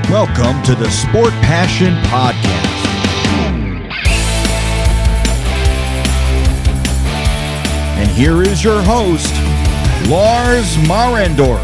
Welcome to the Sport Passion Podcast. And here is your host, Lars Marendorf.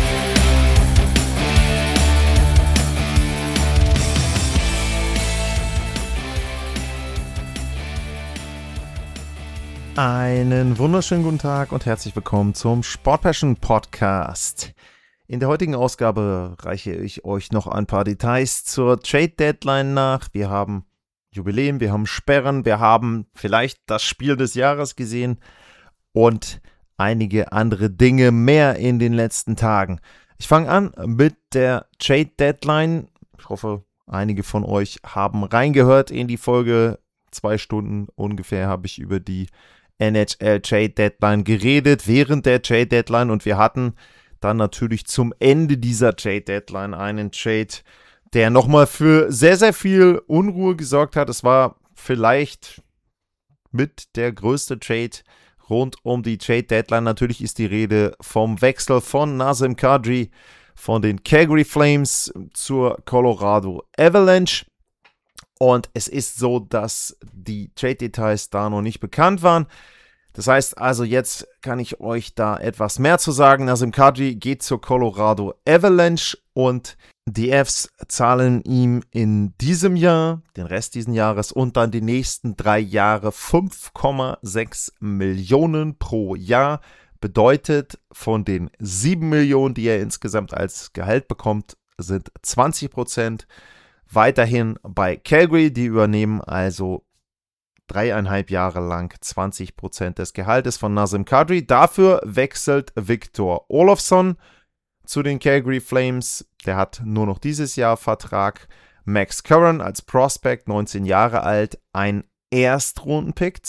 Einen wunderschönen guten Tag und herzlich willkommen zum Sport Passion Podcast. In der heutigen Ausgabe reiche ich euch noch ein paar Details zur Trade Deadline nach. Wir haben Jubiläen, wir haben Sperren, wir haben vielleicht das Spiel des Jahres gesehen und einige andere Dinge mehr in den letzten Tagen. Ich fange an mit der Trade Deadline. Ich hoffe, einige von euch haben reingehört in die Folge. 2 Stunden ungefähr habe ich über die NHL Trade Deadline geredet, während der Trade Deadline, und wir hatten dann natürlich zum Ende dieser Trade Deadline einen Trade, der nochmal für sehr, sehr viel Unruhe gesorgt hat. Es war vielleicht mit der größte Trade rund um die Trade Deadline. Natürlich ist die Rede vom Wechsel von Nazem Kadri von den Calgary Flames zur Colorado Avalanche. Und es ist so, dass die Trade-Details da noch nicht bekannt waren. Das heißt also, jetzt kann ich euch da etwas mehr zu sagen. Nazem Kadri geht zur Colorado Avalanche und die Avs zahlen ihm in diesem Jahr, den Rest dieses Jahres und dann die nächsten 3 Jahre 5,6 Millionen pro Jahr. Bedeutet, von den 7 Millionen, die er insgesamt als Gehalt bekommt, sind 20% weiterhin bei Calgary. Die übernehmen also 3,5 Jahre lang 20% des Gehaltes von Nazem Kadri. Dafür wechselt Victor Olofsson zu den Calgary Flames. Der hat nur noch dieses Jahr Vertrag. Max Curran als Prospect, 19 Jahre alt, ein Erstrundenpick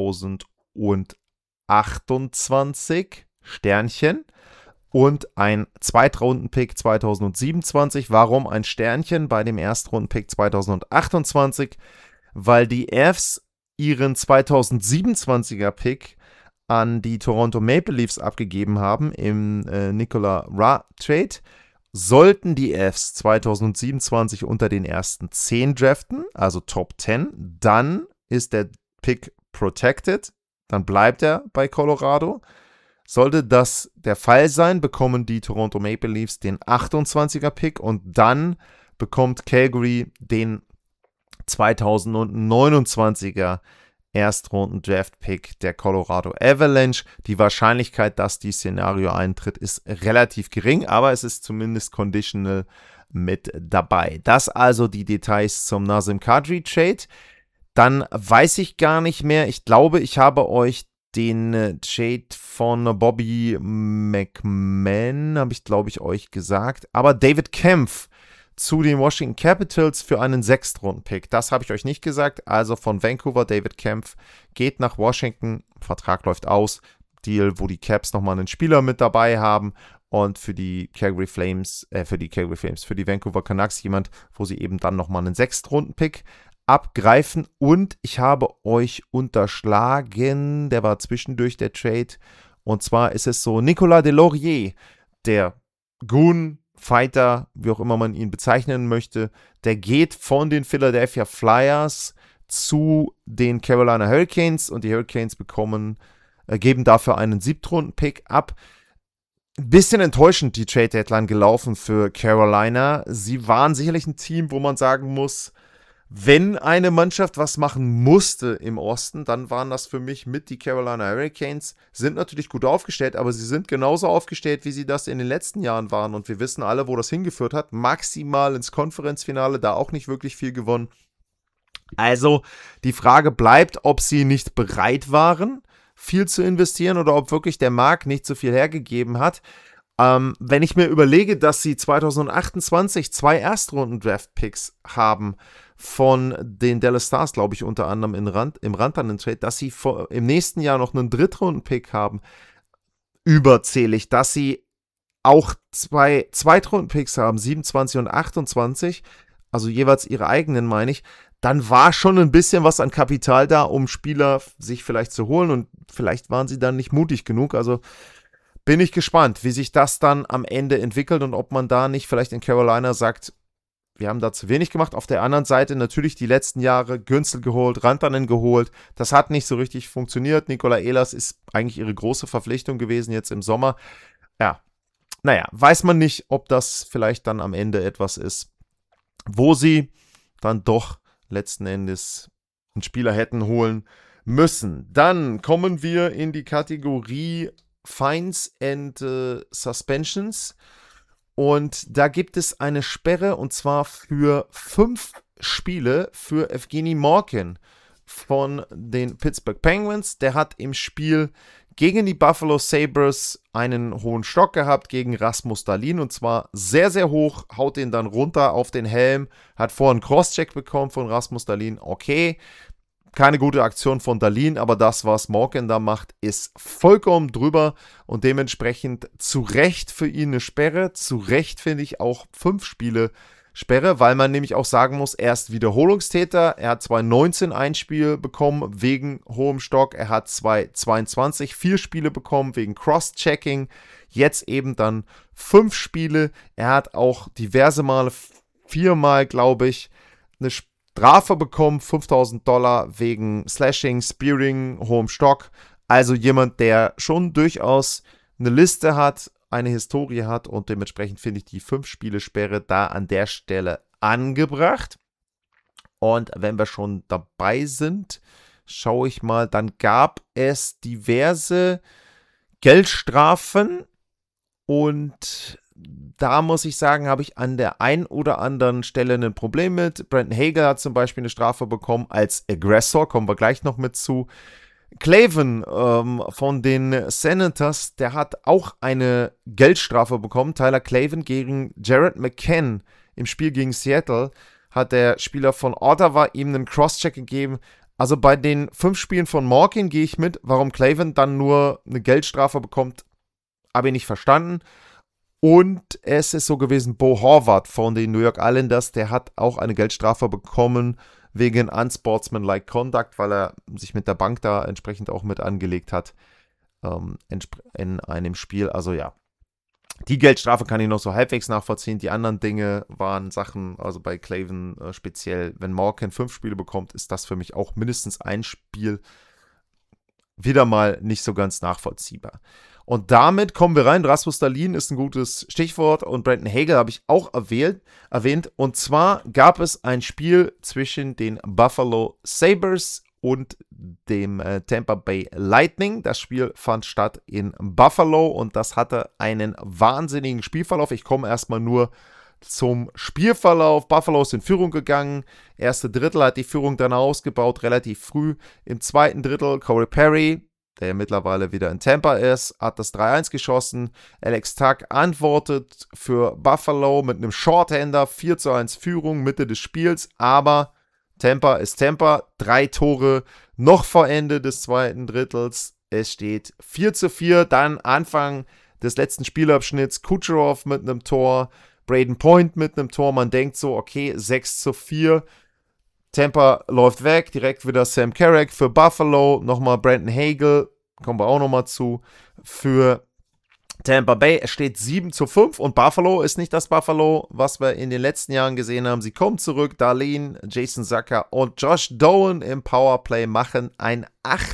2028, Sternchen. Und ein Zweitrundenpick 2027. Warum ein Sternchen bei dem Erstrundenpick 2028? Weil die Avs ihren 2027er Pick an die Toronto Maple Leafs abgegeben haben im Nicolas Roy-Trade. Sollten die Avs 2027 unter den ersten 10 draften, also Top 10, dann ist der Pick protected, dann bleibt er bei Colorado. Sollte das der Fall sein, bekommen die Toronto Maple Leafs den 28er Pick und dann bekommt Calgary den 2029er Erstrunden-Draft-Pick der Colorado Avalanche. Die Wahrscheinlichkeit, dass dieses Szenario eintritt, ist relativ gering, aber es ist zumindest conditional mit dabei. Das also die Details zum Nazem Kadri-Trade. Dann weiß ich gar nicht mehr. Ich glaube, ich habe euch den Trade von Bobby McMahon, habe ich glaube ich euch gesagt, aber David Kampf zu den Washington Capitals für einen 6-Runden-Pick. Das habe ich euch nicht gesagt. Also von Vancouver, David Kampf geht nach Washington. Vertrag läuft aus. Deal, wo die Caps nochmal einen Spieler mit dabei haben. Und für die Vancouver Canucks jemand, wo sie eben dann nochmal einen 6-Runden-Pick abgreifen. Und ich habe euch unterschlagen, der war zwischendurch der Trade. Und zwar ist es so, Nicolas Deslauriers, der Goon, Fighter, wie auch immer man ihn bezeichnen möchte, der geht von den Philadelphia Flyers zu den Carolina Hurricanes und die Hurricanes geben dafür einen 7-Runden-Pick ab. Ein bisschen enttäuschend die Trade-Deadline gelaufen für Carolina. Sie waren sicherlich ein Team, wo man sagen muss, wenn eine Mannschaft was machen musste im Osten, dann waren das für mich mit die Carolina Hurricanes. Sind natürlich gut aufgestellt, aber sie sind genauso aufgestellt, wie sie das in den letzten Jahren waren. Und wir wissen alle, wo das hingeführt hat. Maximal ins Konferenzfinale, da auch nicht wirklich viel gewonnen. Also die Frage bleibt, ob sie nicht bereit waren, viel zu investieren oder ob wirklich der Markt nicht so viel hergegeben hat. Wenn ich mir überlege, dass sie 2028 2 Erstrunden-Draft-Picks haben, von den Dallas Stars, glaube ich, unter anderem im Rantanen-Trade, dass sie im nächsten Jahr noch einen Drittrunden-Pick haben, überzählig, dass sie auch 2 Zweitrunden-Picks haben, 27 und 28, also jeweils ihre eigenen, meine ich, dann war schon ein bisschen was an Kapital da, um Spieler sich vielleicht zu holen und vielleicht waren sie dann nicht mutig genug, also bin ich gespannt, wie sich das dann am Ende entwickelt und ob man da nicht vielleicht in Carolina sagt, wir haben da zu wenig gemacht. Auf der anderen Seite natürlich die letzten Jahre Günzel geholt, Rantanen geholt. Das hat nicht so richtig funktioniert. Nikola Ehlers ist eigentlich ihre große Verpflichtung gewesen jetzt im Sommer. Ja, naja, weiß man nicht, ob das vielleicht dann am Ende etwas ist, wo sie dann doch letzten Endes einen Spieler hätten holen müssen. Dann kommen wir in die Kategorie Fines and Suspensions. Und da gibt es eine Sperre, und zwar für 5 Spiele für Evgeny Malkin von den Pittsburgh Penguins. Der hat im Spiel gegen die Buffalo Sabres einen hohen Stock gehabt gegen Rasmus Dahlin, und zwar sehr, sehr hoch, haut ihn dann runter auf den Helm, hat vorher einen Crosscheck bekommen von Rasmus Dahlin, okay. Keine gute Aktion von Dahlin, aber das, was Malkin da macht, ist vollkommen drüber und dementsprechend zu Recht für ihn eine Sperre. Zu Recht finde ich auch 5 Spiele Sperre, weil man nämlich auch sagen muss, er ist Wiederholungstäter. Er hat 2019 ein Spiel bekommen wegen hohem Stock. Er hat 2022 4 Spiele bekommen wegen Cross-Checking. Jetzt eben dann 5 Spiele. Er hat auch diverse Male, 4 Mal, glaube ich, eine Strafe bekommen, $5.000 wegen Slashing, Spearing, hohem Stock. Also jemand, der schon durchaus eine Liste hat, eine Historie hat, und dementsprechend finde ich die 5-Spiele-Sperre da an der Stelle angebracht. Und wenn wir schon dabei sind, schaue ich mal, dann gab es diverse Geldstrafen, und da muss ich sagen, habe ich an der einen oder anderen Stelle ein Problem mit. Brandon Hagel hat zum Beispiel eine Strafe bekommen als Aggressor, kommen wir gleich noch mit zu. Clavin von den Senators, der hat auch eine Geldstrafe bekommen. Tyler Clavin gegen Jared McCann im Spiel gegen Seattle hat der Spieler von Ottawa ihm einen Crosscheck gegeben. Also bei den 5 Spielen von Malkin gehe ich mit. Warum Clavin dann nur eine Geldstrafe bekommt, habe ich nicht verstanden. Und es ist so gewesen, Bo Horvath von den New York Islanders, der hat auch eine Geldstrafe bekommen wegen unsportsmanlike conduct, weil er sich mit der Bank da entsprechend auch mit angelegt hat in einem Spiel. Also ja, die Geldstrafe kann ich noch so halbwegs nachvollziehen. Die anderen Dinge waren Sachen, also bei Clavin speziell, wenn Malkin 5 Spiele bekommt, ist das für mich auch mindestens ein Spiel wieder mal nicht so ganz nachvollziehbar. Und damit kommen wir rein. Rasmus Dahlin ist ein gutes Stichwort, und Brandon Hagel habe ich auch erwähnt. Und zwar gab es ein Spiel zwischen den Buffalo Sabres und dem Tampa Bay Lightning. Das Spiel fand statt in Buffalo und das hatte einen wahnsinnigen Spielverlauf. Ich komme erstmal nur zum Spielverlauf. Buffalo ist in Führung gegangen. Erste Drittel hat die Führung dann ausgebaut, relativ früh. Im zweiten Drittel Corey Perry, der mittlerweile wieder in Tampa ist, hat das 3-1 geschossen. Alex Tuch antwortet für Buffalo mit einem Shorthander, 4-1 Führung, Mitte des Spiels, aber Tampa ist Tampa, 3 Tore noch vor Ende des zweiten Drittels. Es steht 4-4, dann Anfang des letzten Spielabschnitts, Kucherov mit einem Tor, Braden Point mit einem Tor, man denkt so, okay, 6-4, Tampa läuft weg, direkt wieder Sam Carrick für Buffalo, nochmal Brandon Hagel, kommen wir auch nochmal zu, für Tampa Bay. Es steht 7-5 und Buffalo ist nicht das Buffalo, was wir in den letzten Jahren gesehen haben. Sie kommen zurück, Dahlin, Jason Zucker und Josh Doan im Powerplay machen ein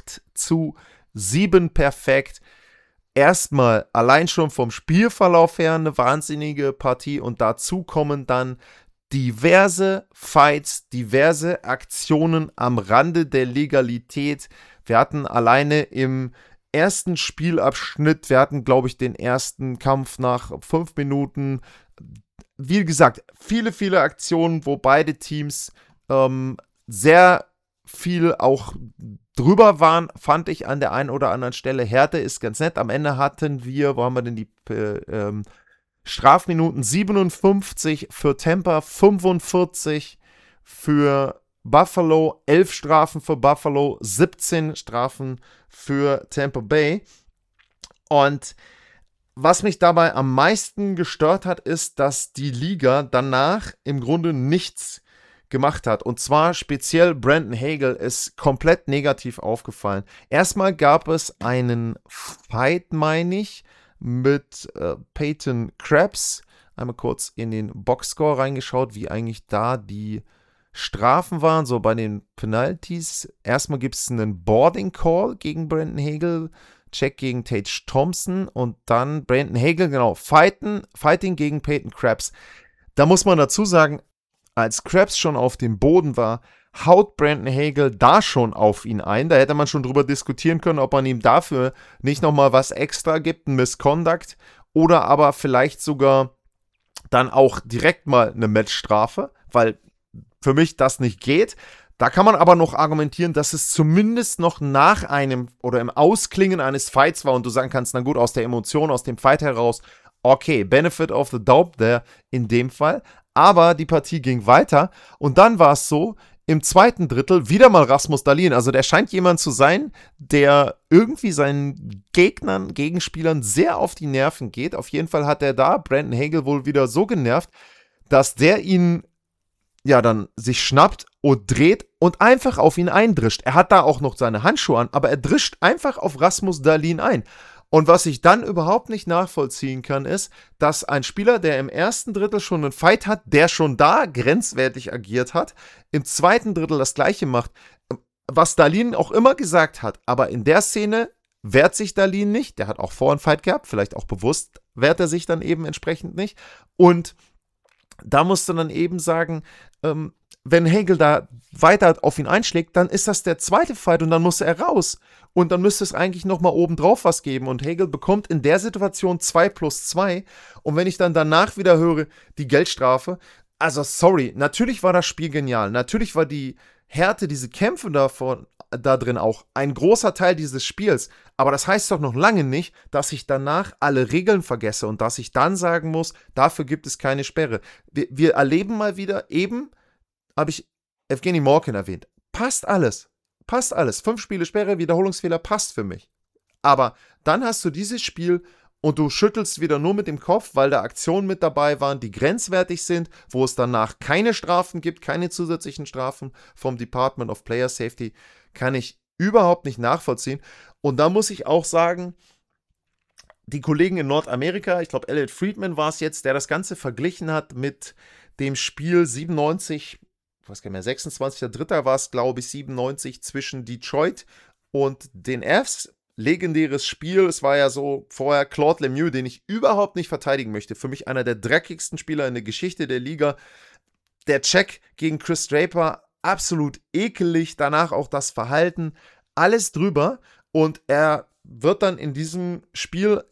8-7 perfekt. Erstmal allein schon vom Spielverlauf her eine wahnsinnige Partie und dazu kommen dann diverse Fights, diverse Aktionen am Rande der Legalität. Wir hatten alleine im ersten Spielabschnitt, wir hatten, glaube ich, den ersten Kampf nach 5 Minuten. Wie gesagt, viele Aktionen, wo beide Teams sehr viel auch drüber waren, fand ich an der einen oder anderen Stelle. Härte ist ganz nett. Am Ende hatten wir, wo haben wir denn die Strafminuten? 57 für Tampa, 45 für Buffalo, 11 Strafen für Buffalo, 17 Strafen für Tampa Bay. Und was mich dabei am meisten gestört hat, ist, dass die Liga danach im Grunde nichts gemacht hat. Und zwar speziell Brandon Hagel ist komplett negativ aufgefallen. Erstmal gab es einen Fight, meine ich, mit Peyton Krebs, einmal kurz in den Boxscore reingeschaut, wie eigentlich da die Strafen waren, so bei den Penalties. Erstmal gibt es einen Boarding Call gegen Brandon Hagel, Check gegen Tage Thompson und dann Brandon Hagel, genau, Fighting gegen Peyton Krabs. Da muss man dazu sagen, als Krabs schon auf dem Boden war, haut Brandon Hagel da schon auf ihn ein. Da hätte man schon drüber diskutieren können, ob man ihm dafür nicht nochmal was extra gibt, ein Misconduct, oder aber vielleicht sogar dann auch direkt mal eine Matchstrafe, weil für mich das nicht geht. Da kann man aber noch argumentieren, dass es zumindest noch nach einem oder im Ausklingen eines Fights war und du sagen kannst, na gut, aus der Emotion, aus dem Fight heraus, okay, Benefit of the Doubt there in dem Fall. Aber die Partie ging weiter und dann war es so, im zweiten Drittel wieder mal Rasmus Dahlin. Also der scheint jemand zu sein, der irgendwie seinen Gegenspielern sehr auf die Nerven geht. Auf jeden Fall hat er da Brandon Hagel wohl wieder so genervt, dass der ihn ja dann sich schnappt und dreht und einfach auf ihn eindrischt. Er hat da auch noch seine Handschuhe an, aber er drischt einfach auf Rasmus Dahlin ein. Und was ich dann überhaupt nicht nachvollziehen kann, ist, dass ein Spieler, der im ersten Drittel schon einen Fight hat, der schon da grenzwertig agiert hat, im zweiten Drittel das Gleiche macht, was Dahlin auch immer gesagt hat. Aber in der Szene wehrt sich Dahlin nicht. Der hat auch vorher einen Fight gehabt, vielleicht auch bewusst wehrt er sich dann eben entsprechend nicht. Und da musst du dann eben sagen, wenn Hagel da weiter auf ihn einschlägt, dann ist das der zweite Fight und dann muss er raus. Und dann müsste es eigentlich nochmal obendrauf was geben. Und Hagel bekommt in der Situation 2+2. Und wenn ich dann danach wieder höre, die Geldstrafe, also sorry, natürlich war das Spiel genial. Natürlich war die Härte, diese Kämpfe da drin auch ein großer Teil dieses Spiels. Aber das heißt doch noch lange nicht, dass ich danach alle Regeln vergesse und dass ich dann sagen muss, dafür gibt es keine Sperre. Wir erleben mal wieder, eben habe ich Evgeny Malkin erwähnt. Passt alles. 5 Spiele Sperre, Wiederholungsfehler, passt für mich. Aber dann hast du dieses Spiel und du schüttelst wieder nur mit dem Kopf, weil da Aktionen mit dabei waren, die grenzwertig sind, wo es danach keine Strafen gibt, keine zusätzlichen Strafen vom Department of Player Safety, kann ich überhaupt nicht nachvollziehen. Und da muss ich auch sagen, die Kollegen in Nordamerika, ich glaube Elliot Friedman war es jetzt, der das Ganze verglichen hat mit dem Spiel 97, ich weiß gar nicht mehr, 26.03. war es, glaube ich, 97 zwischen Detroit und den Avs. Legendäres Spiel, es war ja so vorher Claude Lemieux, den ich überhaupt nicht verteidigen möchte. Für mich einer der dreckigsten Spieler in der Geschichte der Liga. Der Check gegen Chris Draper, absolut ekelig. Danach auch das Verhalten, alles drüber. Und er wird dann in diesem Spiel,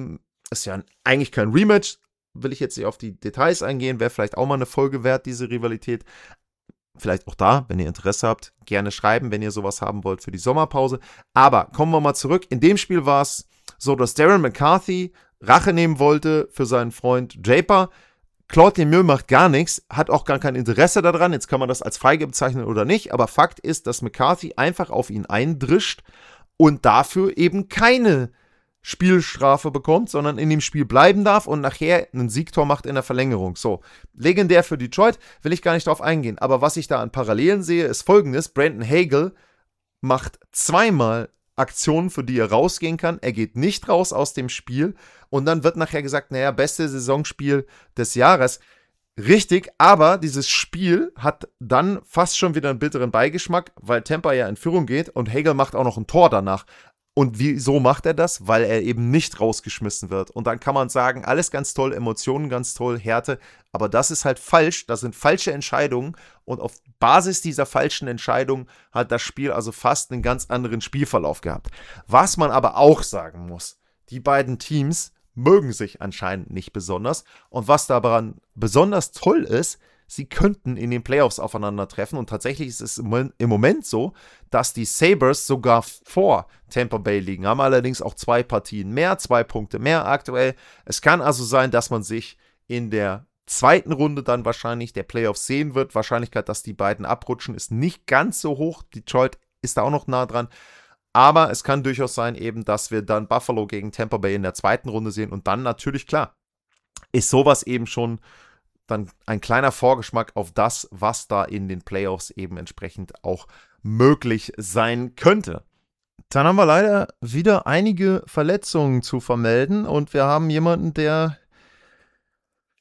ist ja eigentlich kein Rematch, will ich jetzt nicht auf die Details eingehen, wäre vielleicht auch mal eine Folge wert, diese Rivalität. Vielleicht auch da, wenn ihr Interesse habt, gerne schreiben, wenn ihr sowas haben wollt für die Sommerpause. Aber kommen wir mal zurück. In dem Spiel war es so, dass Darren McCarthy Rache nehmen wollte für seinen Freund Draper. Claude Lemieux macht gar nichts, hat auch gar kein Interesse daran. Jetzt kann man das als feige bezeichnen oder nicht. Aber Fakt ist, dass McCarthy einfach auf ihn eindrischt und dafür eben keine Spielstrafe bekommt, sondern in dem Spiel bleiben darf und nachher einen Siegtor macht in der Verlängerung. So, legendär für Detroit, will ich gar nicht drauf eingehen. Aber was ich da an Parallelen sehe, ist folgendes: Brandon Hagel macht zweimal Aktionen, für die er rausgehen kann. Er geht nicht raus aus dem Spiel und dann wird nachher gesagt, naja, beste Saisonspiel des Jahres. Richtig, aber dieses Spiel hat dann fast schon wieder einen bitteren Beigeschmack, weil Tampa ja in Führung geht und Hagel macht auch noch ein Tor danach. Und wieso macht er das? Weil er eben nicht rausgeschmissen wird. Und dann kann man sagen, alles ganz toll, Emotionen ganz toll, Härte, aber das ist halt falsch, das sind falsche Entscheidungen und auf Basis dieser falschen Entscheidungen hat das Spiel also fast einen ganz anderen Spielverlauf gehabt. Was man aber auch sagen muss, die beiden Teams mögen sich anscheinend nicht besonders und was daran besonders toll ist, sie könnten in den Playoffs aufeinandertreffen und tatsächlich ist es im Moment so, dass die Sabres sogar vor Tampa Bay liegen, haben allerdings auch 2 Partien mehr, 2 Punkte mehr aktuell. Es kann also sein, dass man sich in der zweiten Runde dann wahrscheinlich der Playoffs sehen wird. Wahrscheinlichkeit, dass die beiden abrutschen, ist nicht ganz so hoch. Detroit ist da auch noch nah dran. Aber es kann durchaus sein eben, dass wir dann Buffalo gegen Tampa Bay in der zweiten Runde sehen und dann natürlich, klar, ist sowas eben schon dann ein kleiner Vorgeschmack auf das, was da in den Playoffs eben entsprechend auch möglich sein könnte. Dann haben wir leider wieder einige Verletzungen zu vermelden und wir haben jemanden, der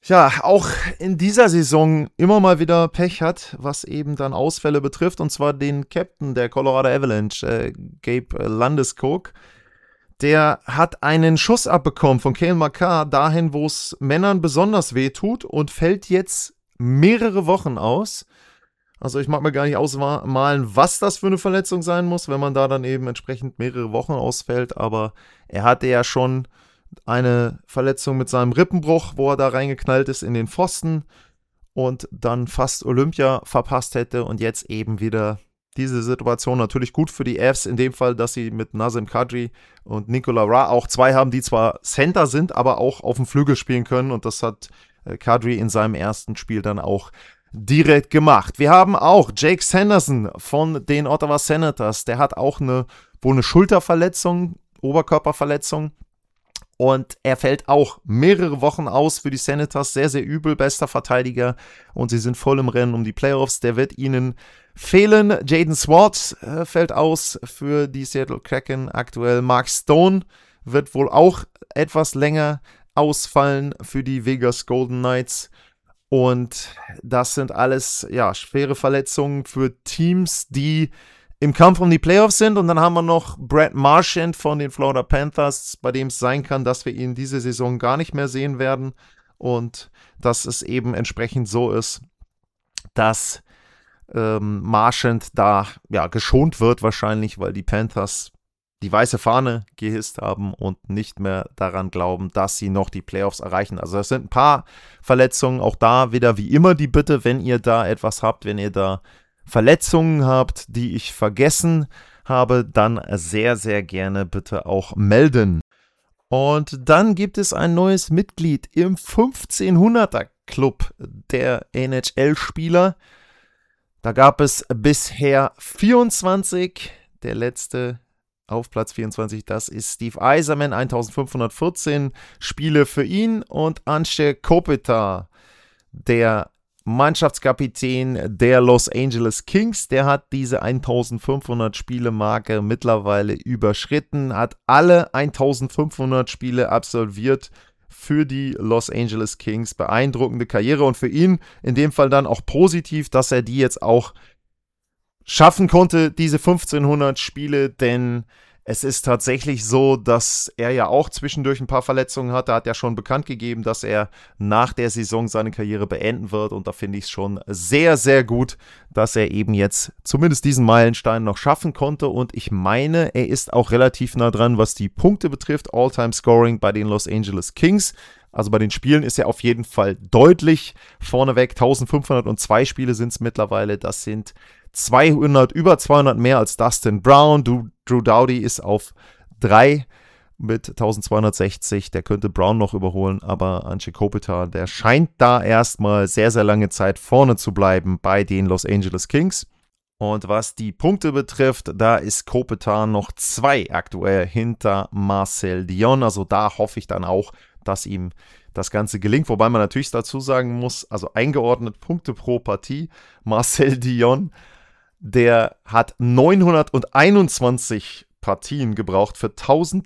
ja, auch in dieser Saison immer mal wieder Pech hat, was eben dann Ausfälle betrifft, und zwar den Captain der Colorado Avalanche, Gabe Landeskog. Der hat einen Schuss abbekommen von Cale Makar dahin, wo es Männern besonders weh tut, und fällt jetzt mehrere Wochen aus. Also ich mag mir gar nicht ausmalen, was das für eine Verletzung sein muss, wenn man da dann eben entsprechend mehrere Wochen ausfällt. Aber er hatte ja schon eine Verletzung mit seinem Rippenbruch, wo er da reingeknallt ist in den Pfosten und dann fast Olympia verpasst hätte, und jetzt eben wieder diese Situation. Natürlich gut für die Avs in dem Fall, dass sie mit Nazem Kadri und Nikola Ra auch zwei haben, die zwar Center sind, aber auch auf dem Flügel spielen können, und das hat Kadri in seinem ersten Spiel dann auch direkt gemacht. Wir haben auch Jake Sanderson von den Ottawa Senators. Der hat auch wohl eine Schulterverletzung, Oberkörperverletzung. Und er fällt auch mehrere Wochen aus für die Senators. Sehr, sehr übel, bester Verteidiger. Und sie sind voll im Rennen um die Playoffs. Der wird ihnen fehlen. Jaden Swartz fällt aus für die Seattle Kraken aktuell. Mark Stone wird wohl auch etwas länger ausfallen für die Vegas Golden Knights. Und das sind alles schwere Verletzungen für Teams, die im Kampf um die Playoffs sind. Und dann haben wir noch Brad Marchand von den Florida Panthers, bei dem es sein kann, dass wir ihn diese Saison gar nicht mehr sehen werden. Und dass es eben entsprechend so ist, dass Marchand da geschont wird wahrscheinlich, weil die Panthers die weiße Fahne gehisst haben und nicht mehr daran glauben, dass sie noch die Playoffs erreichen. Also es sind ein paar Verletzungen, auch da wieder wie immer die Bitte, wenn ihr da etwas habt, wenn ihr da Verletzungen habt, die ich vergessen habe, dann sehr, sehr gerne bitte auch melden. Und dann gibt es ein neues Mitglied im 1500er Club der NHL-Spieler. Da gab es bisher 24, der letzte auf Platz 24, das ist Steve Yzerman, 1514 Spiele für ihn, und Anze Kopitar, der Mannschaftskapitän der Los Angeles Kings, der hat diese 1500 Spiele-Marke mittlerweile überschritten, hat alle 1500 Spiele absolviert für die Los Angeles Kings. Beeindruckende Karriere, und für ihn in dem Fall dann auch positiv, dass er die jetzt auch schaffen konnte, diese 1500 Spiele, denn es ist tatsächlich so, dass er ja auch zwischendurch ein paar Verletzungen hatte. Er hat ja schon bekannt gegeben, dass er nach der Saison seine Karriere beenden wird. Und da finde ich es schon sehr, sehr gut, dass er eben jetzt zumindest diesen Meilenstein noch schaffen konnte. Und ich meine, er ist auch relativ nah dran, was die Punkte betrifft. All-Time-Scoring bei den Los Angeles Kings. Also bei den Spielen ist er auf jeden Fall deutlich vorneweg. 1502 Spiele sind es mittlerweile. Das sind über 200 mehr als Dustin Brown. Drew Doughty ist auf 3 mit 1260. Der könnte Brown noch überholen, aber Anze Kopitar, der scheint da erstmal sehr, sehr lange Zeit vorne zu bleiben bei den Los Angeles Kings. Und was die Punkte betrifft, da ist Kopitar noch 2 aktuell hinter Marcel Dionne. Also da hoffe ich dann auch, dass ihm das Ganze gelingt. Wobei man natürlich dazu sagen muss, also eingeordnet Punkte pro Partie, Marcel Dionne, der hat 921 Partien gebraucht für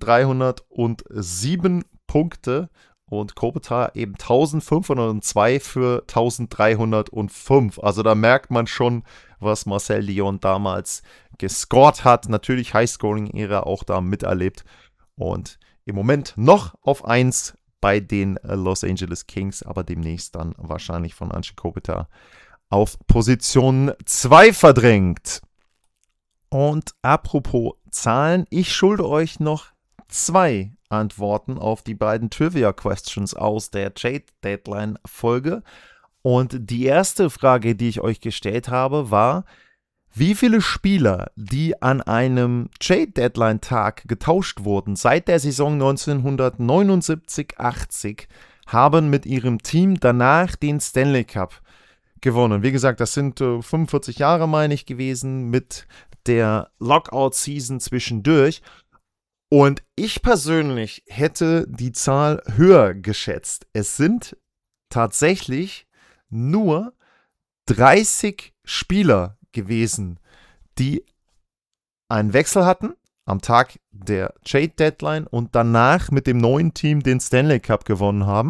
1307 Punkte, und Kopitar eben 1502 für 1305. Also da merkt man schon, was Marcel Dionne damals gescored hat. Natürlich High-Scoring-Ära auch da miterlebt. Und im Moment noch auf 1 bei den Los Angeles Kings, aber demnächst dann wahrscheinlich von Anze Kopitar auf Position 2 verdrängt. Und apropos Zahlen, ich schulde euch noch 2 Antworten auf die beiden Trivia-Questions aus der Trade-Deadline-Folge. Und die erste Frage, die ich euch gestellt habe, war, wie viele Spieler, die an einem Trade-Deadline-Tag getauscht wurden, seit der Saison 1979-80, haben mit ihrem Team danach den Stanley Cup gewonnen. Wie gesagt, das sind 45 Jahre, meine ich, gewesen, mit der Lockout-Season zwischendurch. Und ich persönlich hätte die Zahl höher geschätzt. Es sind tatsächlich nur 30 Spieler gewesen, die einen Wechsel hatten am Tag der Trade Deadline und danach mit dem neuen Team den Stanley Cup gewonnen haben.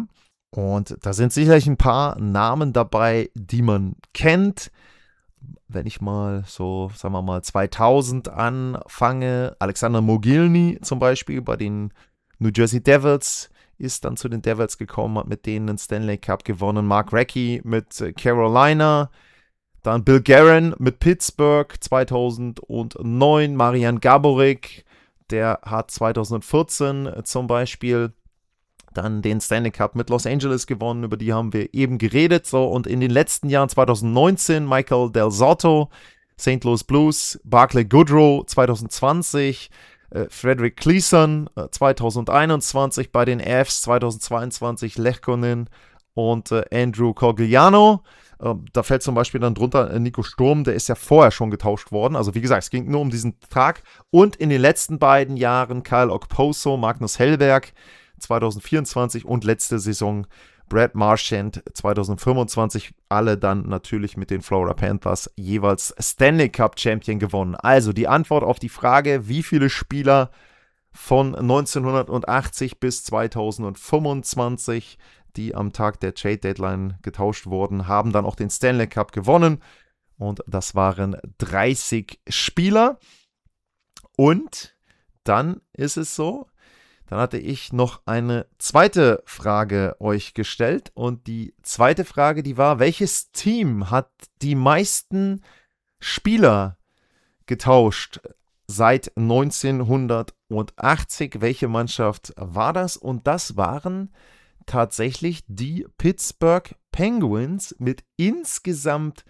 Und da sind sicherlich ein paar Namen dabei, die man kennt. Wenn ich mal so, sagen wir mal, 2000 anfange, Alexander Mogilny zum Beispiel bei den New Jersey Devils, ist dann zu den Devils gekommen, hat mit denen den Stanley Cup gewonnen. Mark Recchi mit Carolina, dann Bill Guerin mit Pittsburgh 2009, Marian Gaborik, der hat 2014 zum Beispiel dann den Stanley Cup mit Los Angeles gewonnen, über die haben wir eben geredet. So, und in den letzten Jahren 2019 Michael Del Zotto, St. Louis Blues, Barclay Goodrow 2020, Frederick Gleason 2021 bei den Avs, 2022 Lehkonen und Andrew Cogliano. Da fällt zum Beispiel dann drunter Nico Sturm, der ist ja vorher schon getauscht worden. Also wie gesagt, es ging nur um diesen Tag. Und in den letzten beiden Jahren Kyle Okposo, Magnus Hellberg 2024 und letzte Saison Brad Marchand 2025, alle dann natürlich mit den Florida Panthers jeweils Stanley Cup Champion gewonnen. Also die Antwort auf die Frage, wie viele Spieler von 1980 bis 2025, die am Tag der Trade Deadline getauscht wurden, haben dann auch den Stanley Cup gewonnen. Und das waren 30 Spieler. Und dann ist es so, dann hatte ich noch eine zweite Frage euch gestellt und die zweite Frage, die war, welches Team hat die meisten Spieler getauscht seit 1980? Welche Mannschaft war das? Und das waren tatsächlich die Pittsburgh Penguins mit insgesamt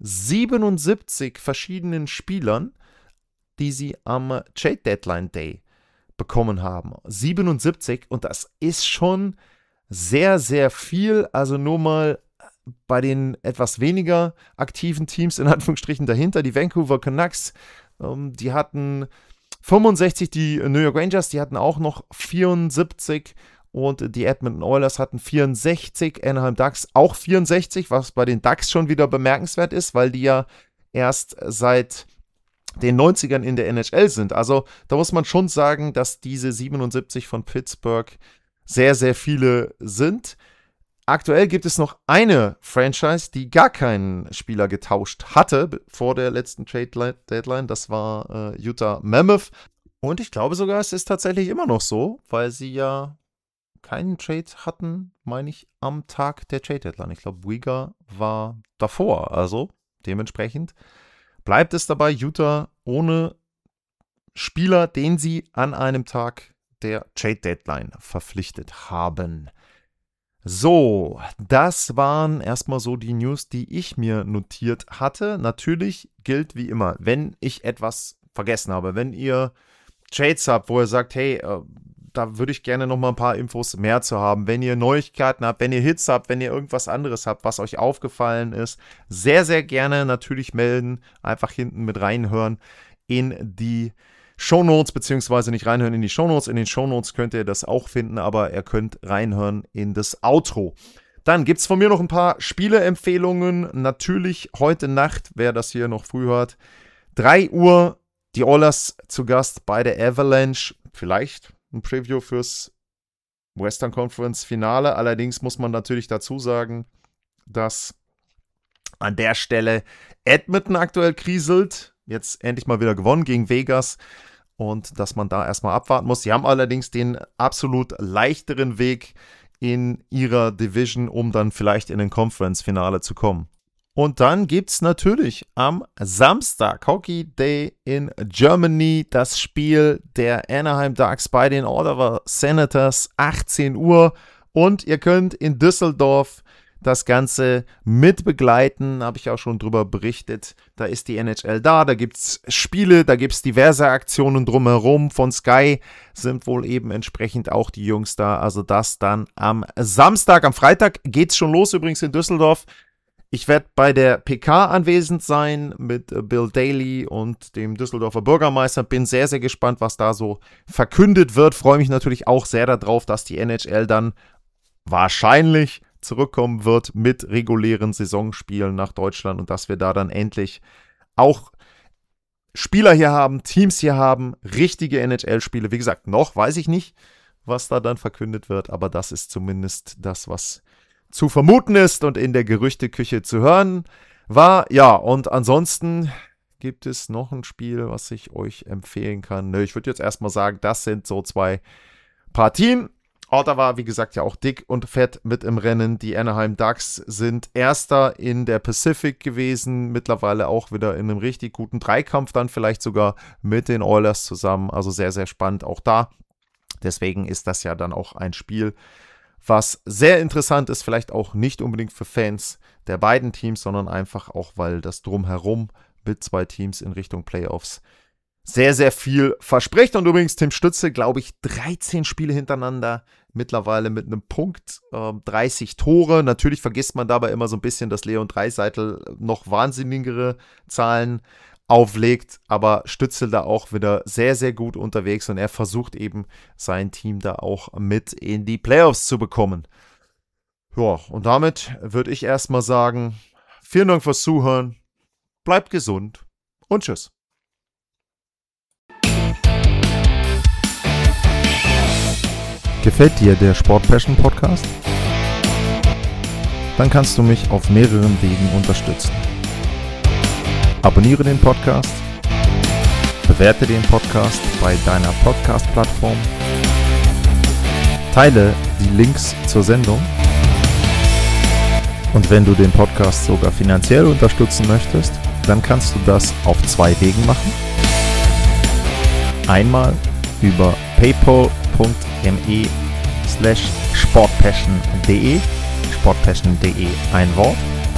77 verschiedenen Spielern, die sie am Trade Deadline Day bekommen haben. 77, und das ist schon sehr, sehr viel. Also nur mal bei den etwas weniger aktiven Teams in Anführungsstrichen dahinter. Die Vancouver Canucks, die hatten 65, die New York Rangers, die hatten auch noch 74 und die Edmonton Oilers hatten 64, Anaheim Ducks auch 64, was bei den Ducks schon wieder bemerkenswert ist, weil die ja erst seit den 90ern in der NHL sind. Also da muss man schon sagen, dass diese 77 von Pittsburgh sehr, sehr viele sind. Aktuell gibt es noch eine Franchise, die gar keinen Spieler getauscht hatte vor der letzten Trade Deadline. Das war Utah Mammoth. Und ich glaube sogar, es ist tatsächlich immer noch so, weil sie ja keinen Trade hatten, meine ich, am Tag der Trade Deadline. Ich glaube, Uyghur war davor. Also dementsprechend bleibt es dabei, Utah ohne Spieler, den sie an einem Tag der Trade Deadline verpflichtet haben. So, das waren erstmal so die News, die ich mir notiert hatte. Natürlich gilt wie immer, wenn ich etwas vergessen habe, wenn ihr Trades habt, wo ihr sagt, hey, da würde ich gerne noch mal ein paar Infos mehr zu haben. Wenn ihr Neuigkeiten habt, wenn ihr Hits habt, wenn ihr irgendwas anderes habt, was euch aufgefallen ist, sehr, sehr gerne natürlich melden. Einfach hinten mit reinhören in die Shownotes, beziehungsweise nicht reinhören in die Shownotes. In den Shownotes könnt ihr das auch finden, aber ihr könnt reinhören in das Outro. Dann gibt es von mir noch ein paar Spieleempfehlungen. Natürlich heute Nacht, wer das hier noch früh hört, 3 Uhr, die Oilers zu Gast bei der Avalanche. Vielleicht ein Preview fürs Western Conference Finale. Allerdings muss man natürlich dazu sagen, dass an der Stelle Edmonton aktuell kriselt. Jetzt endlich mal wieder gewonnen gegen Vegas und dass man da erstmal abwarten muss. Sie haben allerdings den absolut leichteren Weg in ihrer Division, um dann vielleicht in den Conference-Finale zu kommen. Und dann gibt es natürlich am Samstag, Hockey Day in Germany, das Spiel der Anaheim Ducks bei den Ottawa Senators, 18 Uhr. Und ihr könnt in Düsseldorf das Ganze mitbegleiten, habe ich auch schon drüber berichtet. Da ist die NHL da gibt es Spiele, da gibt es diverse Aktionen drumherum. Von Sky sind wohl eben entsprechend auch die Jungs da. Also das dann am Samstag. Am Freitag geht es schon los, übrigens in Düsseldorf. Ich werde bei der PK anwesend sein mit Bill Daly und dem Düsseldorfer Bürgermeister. Bin sehr, sehr gespannt, was da so verkündet wird. Freue mich natürlich auch sehr darauf, dass die NHL dann wahrscheinlich zurückkommen wird mit regulären Saisonspielen nach Deutschland und dass wir da dann endlich auch Spieler hier haben, Teams hier haben, richtige NHL-Spiele. Wie gesagt, noch weiß ich nicht, was da dann verkündet wird, aber das ist zumindest das, was zu vermuten ist und in der Gerüchteküche zu hören war. Ja, und ansonsten gibt es noch ein Spiel, was ich euch empfehlen kann. Ich würde jetzt erstmal sagen, das sind so 2 Partien. Ottawa, wie gesagt, ja auch dick und fett mit im Rennen. Die Anaheim Ducks sind Erster in der Pacific gewesen, mittlerweile auch wieder in einem richtig guten Dreikampf, dann vielleicht sogar mit den Oilers zusammen. Also sehr, sehr spannend auch da. Deswegen ist das ja dann auch ein Spiel, was sehr interessant ist, vielleicht auch nicht unbedingt für Fans der beiden Teams, sondern einfach auch, weil das Drumherum mit 2 Teams in Richtung Playoffs sehr, sehr viel verspricht. Und übrigens Tim Stützle, glaube ich, 13 Spiele hintereinander, mittlerweile mit einem Punkt, 30 Tore. Natürlich vergisst man dabei immer so ein bisschen, dass Leon Draisaitl noch wahnsinnigere Zahlen auflegt, aber Stützle da auch wieder sehr, sehr gut unterwegs und er versucht eben sein Team da auch mit in die Playoffs zu bekommen. Ja, und damit würde ich erstmal sagen, vielen Dank fürs Zuhören, bleibt gesund und tschüss. Gefällt dir der Sport Passion Podcast? Dann kannst du mich auf mehreren Wegen unterstützen. Abonniere den Podcast, bewerte den Podcast bei deiner Podcast-Plattform, teile die Links zur Sendung und wenn du den Podcast sogar finanziell unterstützen möchtest, dann kannst du das auf 2 Wegen machen. Einmal über paypal.me/sportpassion.de, sportpassion.de ein Wort.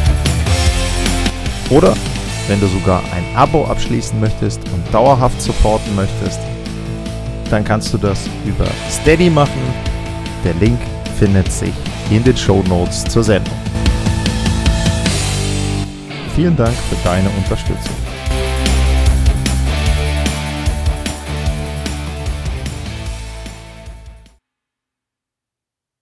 Oder wenn du sogar ein Abo abschließen möchtest und dauerhaft supporten möchtest, dann kannst du das über Steady machen. Der Link findet sich in den Shownotes zur Sendung. Vielen Dank für deine Unterstützung.